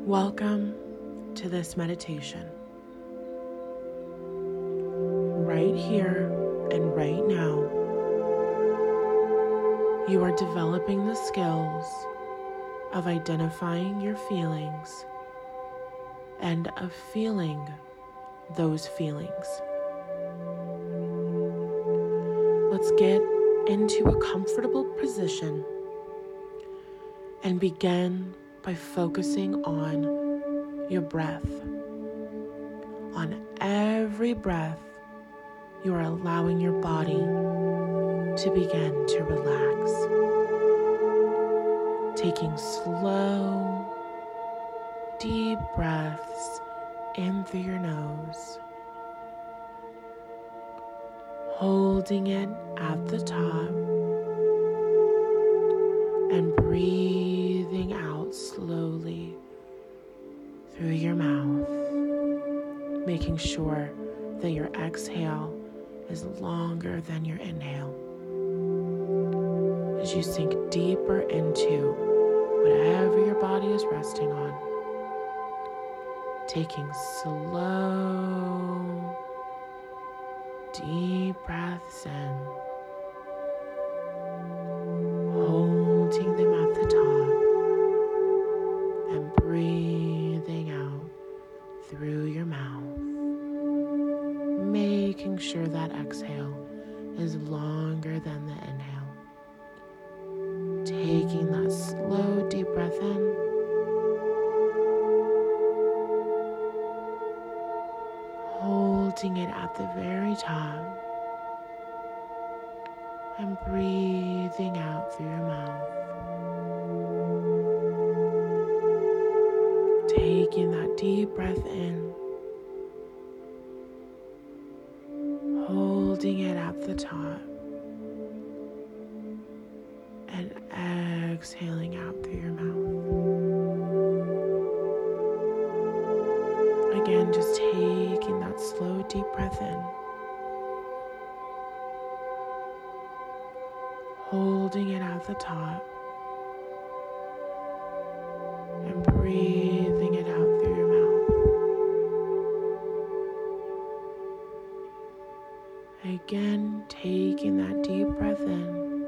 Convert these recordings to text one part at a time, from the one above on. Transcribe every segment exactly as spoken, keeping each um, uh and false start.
Welcome to this meditation. Right here and right now, you are developing the skills of identifying your feelings and of feeling those feelings. Let's get into a comfortable position and begin by focusing on your breath. On every breath, you are allowing your body to begin to relax. Taking slow, deep breaths in through your nose. Holding it at the top and breathing out slowly through your mouth, making sure that your exhale is longer than your inhale. As you sink deeper into whatever your body is resting on, taking slow, deep breaths in, holding them at the top, and breathing out through your mouth, making sure that exhale is longer than the inhale. Taking that slow, deep breath in, holding it at the very top, and breathing out through your mouth. Taking that deep breath in, holding it at the top, and exhaling out through your mouth. Again, just taking that slow, deep breath in, holding it at the top, and breathing it out through your mouth. Again, taking that deep breath in,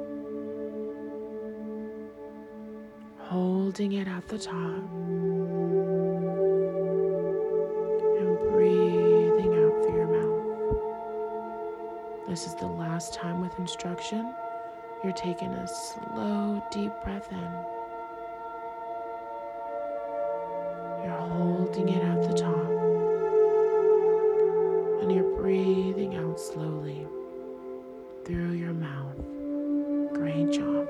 holding it at the top, and breathing out through your mouth. This is the last time with instruction. You're taking a slow, deep breath in. You're holding it at the top, and you're breathing out slowly through your mouth. Great job.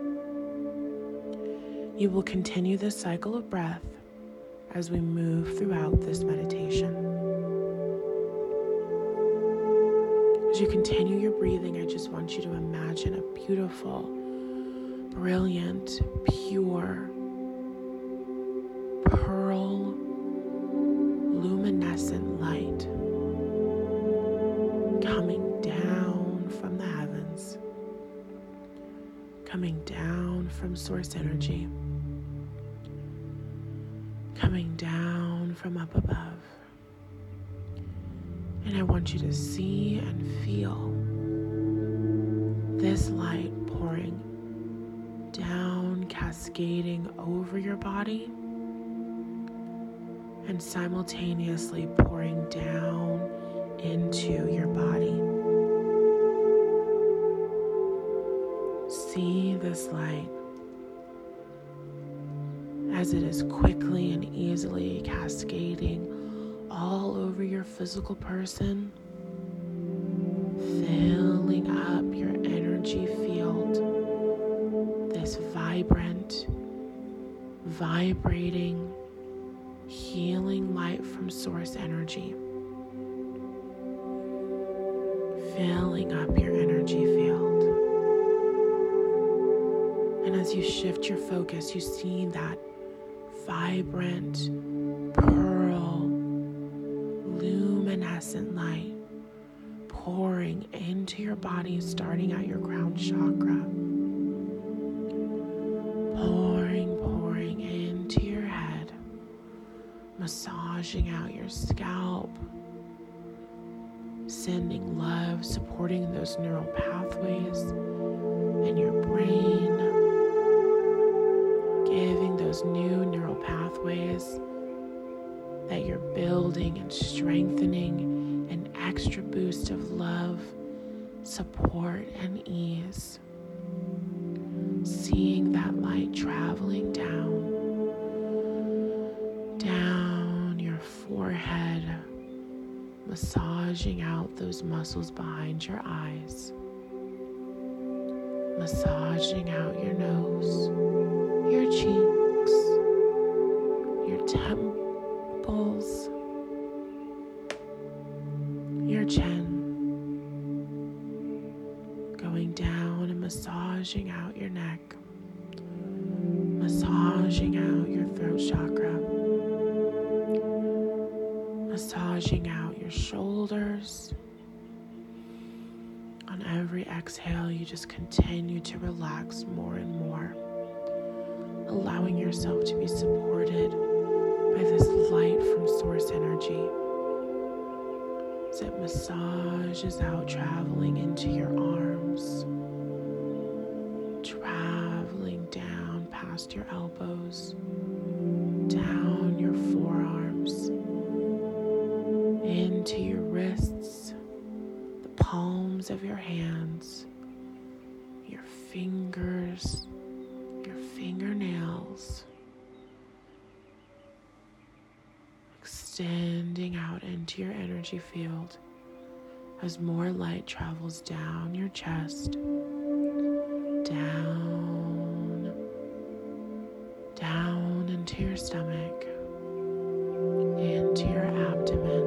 You will continue this cycle of breath as we move throughout this meditation. As you continue your breathing, I just want you to imagine a beautiful, brilliant, pure, pearl, luminescent light coming down from the heavens, coming down from source energy, coming down from up above. And I want you to see and feel this light pouring down, cascading over your body, and simultaneously pouring down into your body. See this light as it is quickly and easily cascading all over your physical person, filling up your energy field, this vibrant, vibrating, healing light from source energy, filling up your energy field. And as you shift your focus, you see that vibrant, pearl, luminescent light pouring into your body, starting at your crown chakra, pouring, pouring into your head, massaging out your scalp, sending love, supporting those neural pathways in your brain, giving those new neural pathways that you're building and strengthening an extra boost of love, support, and ease. Seeing that light traveling down, down your forehead, massaging out those muscles behind your eyes, massaging out your nose, your cheeks, your temples, your chin, going down and massaging out your neck, massaging out your throat chakra, massaging out your shoulders. On every exhale, you just continue to relax more and more, allowing yourself to be supported by this light from source energy as it massages out, traveling into your arms, traveling down past your elbows, down your forearms, into your wrists, the palms of your hands, your fingers, your fingernails, extending out into your energy field as more light travels down your chest, down, down into your stomach, into your abdomen,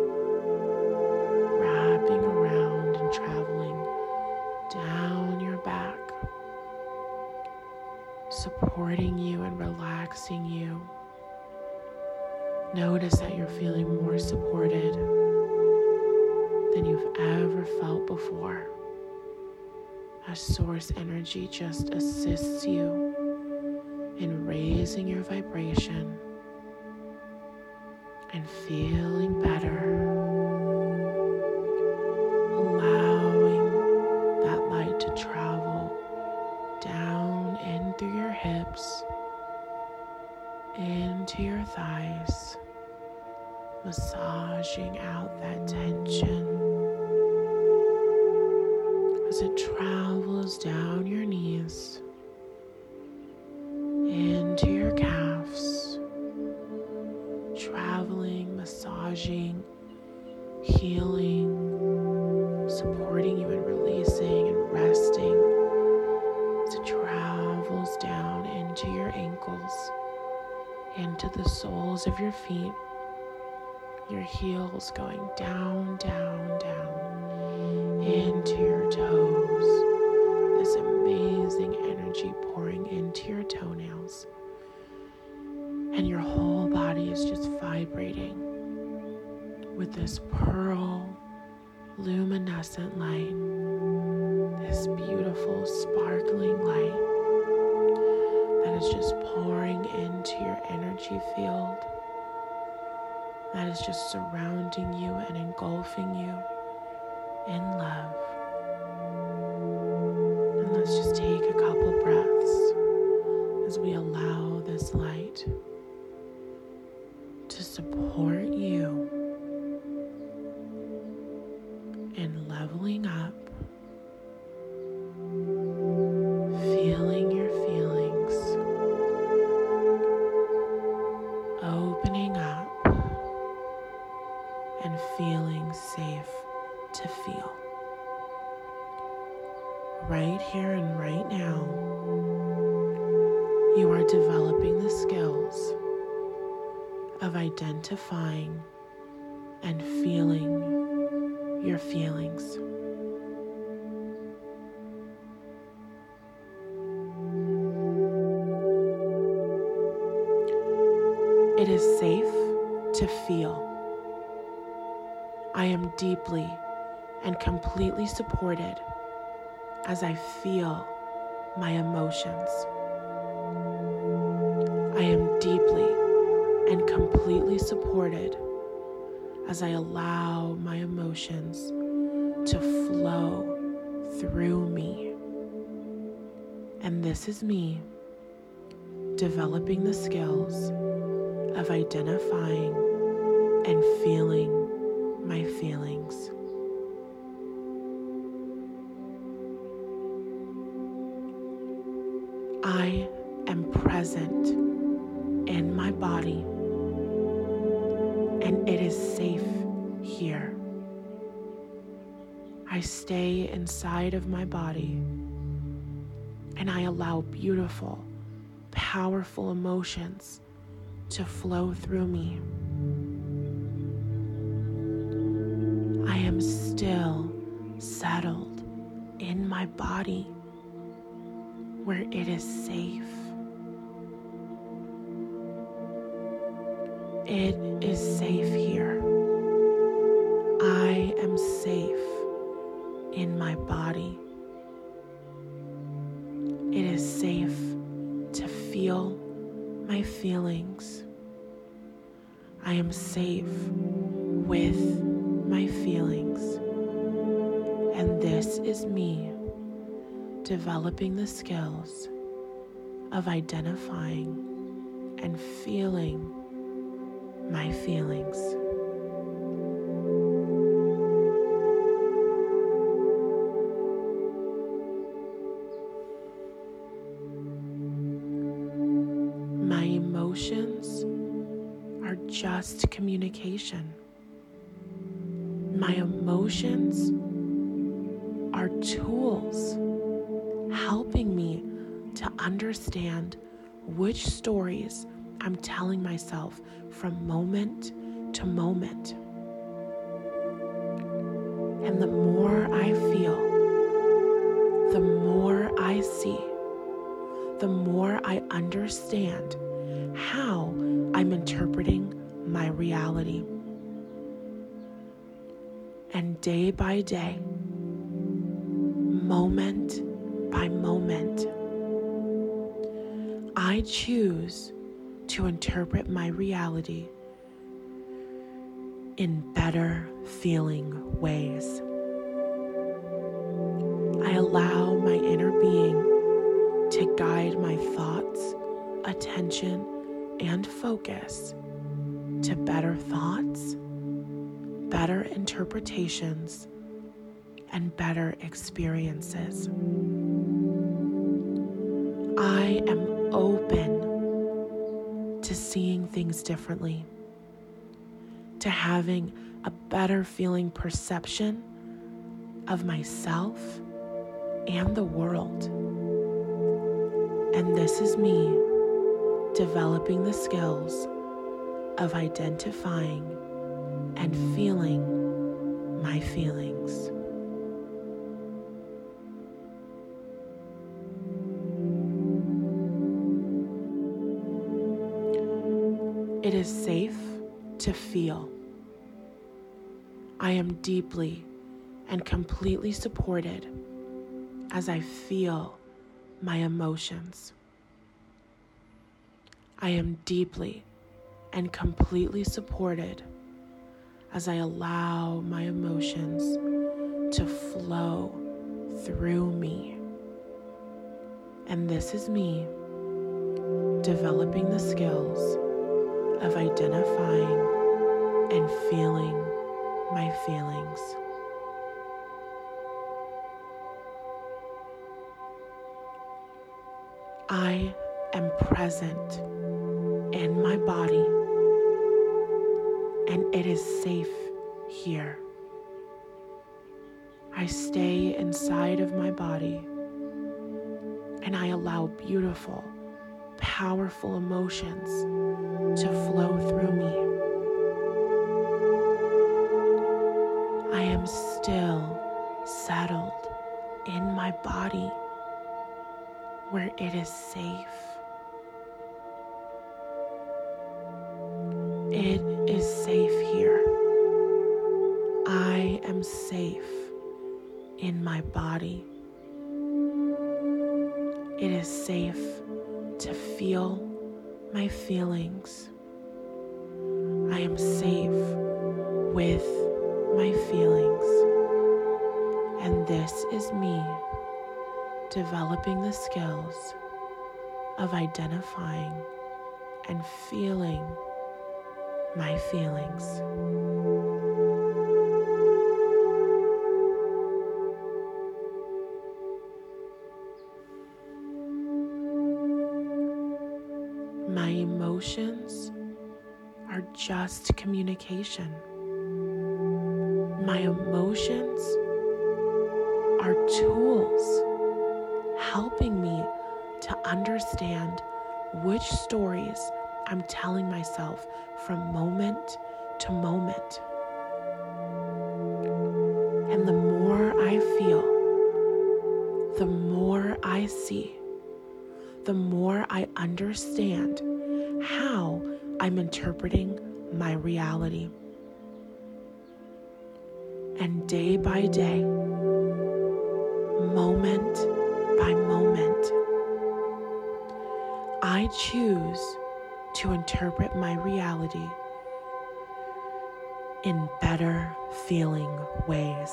wrapping around and traveling down your back, supporting you and relaxing you. Notice that you're feeling more supported than you've ever felt before, as source energy just assists you in raising your vibration and feeling better, allowing that light to travel down in through your hips, into your thighs, massaging out that tension as it travels down your knees, into your calves, traveling, massaging, healing, supporting you in releasing and resting as it travels down into your ankles, into the soles of your feet, your heels going down, down, down into your toes. This amazing energy pouring into your toenails. And your whole body is just vibrating with this pearl luminescent light, this beautiful sparkling light that is just pouring into your energy field, that is just surrounding you and engulfing you in love. And let's just take a couple breaths as we allow this light to support you in leveling up, feeling your feelings, opening up, and feeling safe to feel. Right here and right now, you are developing the skills of identifying and feeling your feelings. It is safe to feel. I am deeply and completely supported as I feel my emotions. I am deeply and completely supported as I allow my emotions to flow through me. And this is me developing the skills of identifying and feeling my feelings. I am present in my body, and it is safe here. I stay inside of my body, and I allow beautiful, powerful emotions to flow through me. I am still settled in my body where it is safe. It is safe here. I am safe in my body. It is safe to feel my feelings. I am safe with my feelings. And this is me developing the skills of identifying and feeling my feelings. My emotions are just communication. My emotions are tools helping me to understand which stories I'm telling myself from moment to moment. And the more I feel, the more I see, the more I understand how I'm interpreting my reality. And day by day, moment by moment, I choose to interpret my reality in better feeling ways. I allow my inner being to guide my thoughts, attention, and focus to better thoughts, better interpretations, and better experiences. I am open to seeing things differently, to having a better feeling perception of myself and the world. And this is me developing the skills of identifying and feeling my feelings. It is safe to feel. I am deeply and completely supported as I feel my emotions. I am deeply and completely supported as I allow my emotions to flow through me. And this is me developing the skills of identifying and feeling my feelings. I am present in my body, and it is safe here. I stay inside of my body, and I allow beautiful, powerful emotions to flow through me. I am still settled in my body where it is safe. It is safe here. I am safe in my body. It is safe to feel my feelings. I am safe with my feelings. And this is me developing the skills of identifying and feeling my feelings. My emotions are just communication. My emotions are tools helping me to understand which stories I'm telling myself from moment to moment. And the more I feel, the more I see, the more I understand how I'm interpreting my reality. And day by day, moment by moment, I choose to interpret my reality in better feeling ways.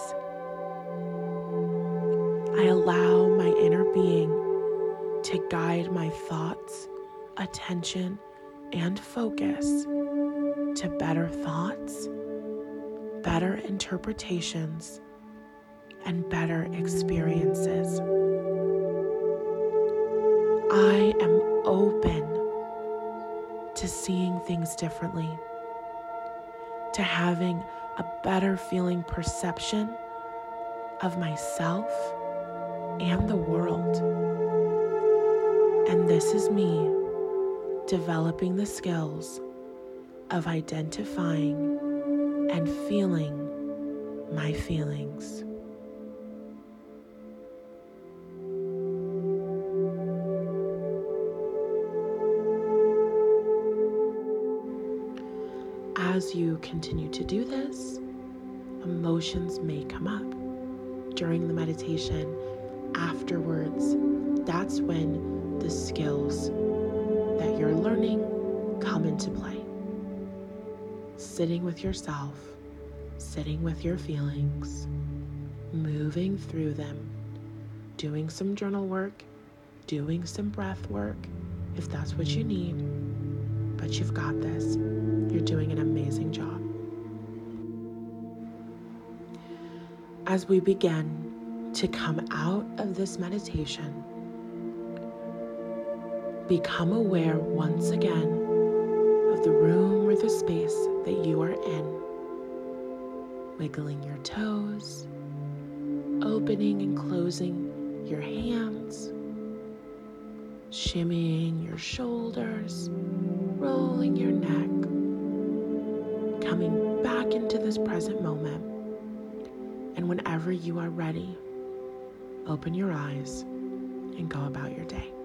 I allow my inner being to guide my thoughts, attention, and focus to better thoughts, better interpretations, and better experiences. I am open to seeing things differently, to having a better feeling perception of myself and the world. And this is me developing the skills of identifying and feeling my feelings. As you continue to do this, emotions may come up during the meditation. Afterwards, that's when the skills that you're learning come into play. Sitting with yourself, sitting with your feelings, moving through them, doing some journal work, doing some breath work, if that's what you need. But you've got this. You're doing an amazing job. As we begin to come out of this meditation, become aware once again of the room or the space that you are in. Wiggling your toes, opening and closing your hands, shimmying your shoulders, rolling your neck, coming back into this present moment. And whenever you are ready, open your eyes and go about your day.